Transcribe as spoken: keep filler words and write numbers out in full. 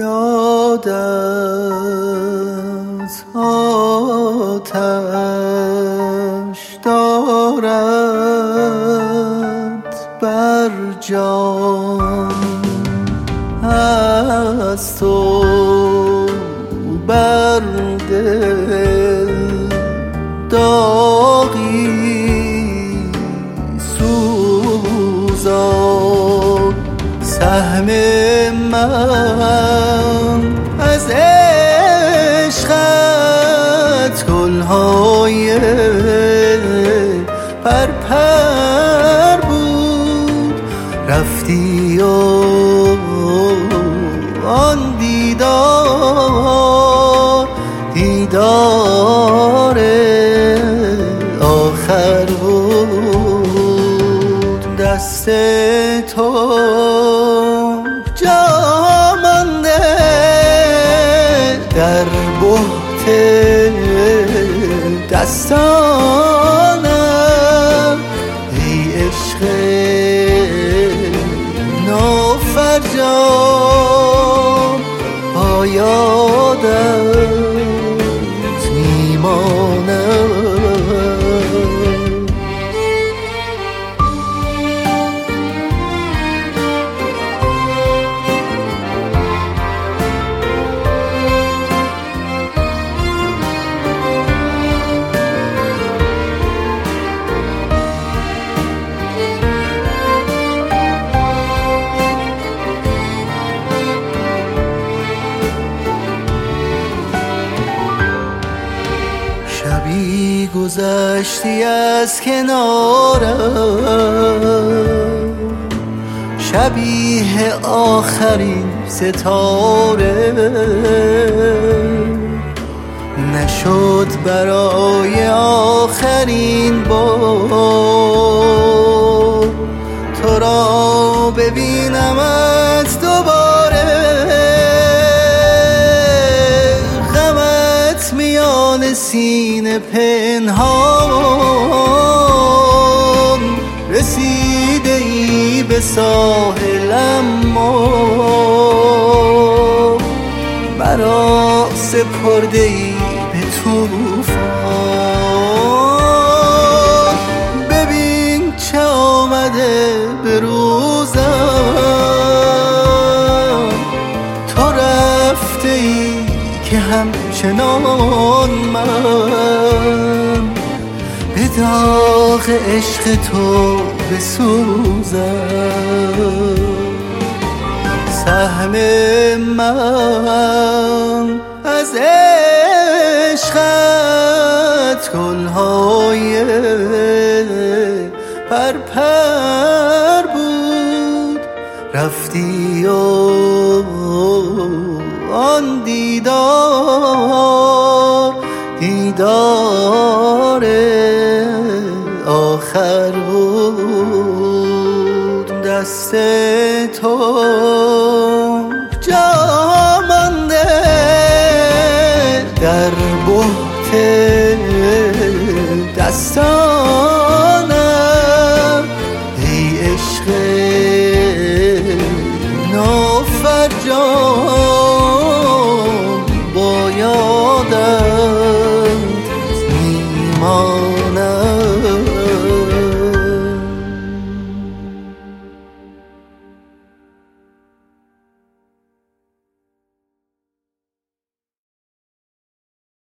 یادت آتش دارد بر جان، از تو بر دل داغی سوزان. سهم من از عشقت گلهای پرپر بود، رفتی و آن دیدار دیدار آخر بود. دست تو جا مانده در بهت دستانم، ای عشق نافرجام، با یادت میمانم. شبی گذشتی از کنارم، شبیه آخرین ستاره، نشد برای آخرین بار تو را ببینمت دوباره. غمت میان سینه پنهان، رسیده ای به ساحل اما مرا سپرده ای به طوفان. ببین چه آمده به روزم، تو رفته ای که همچنان من به داغ عشق تو بسوزم. سهم من از عشقت گلهای پرپر بود، رفتی و آن دیدار دیدار آخر بود. دست تو جا مانده در بهت دستان،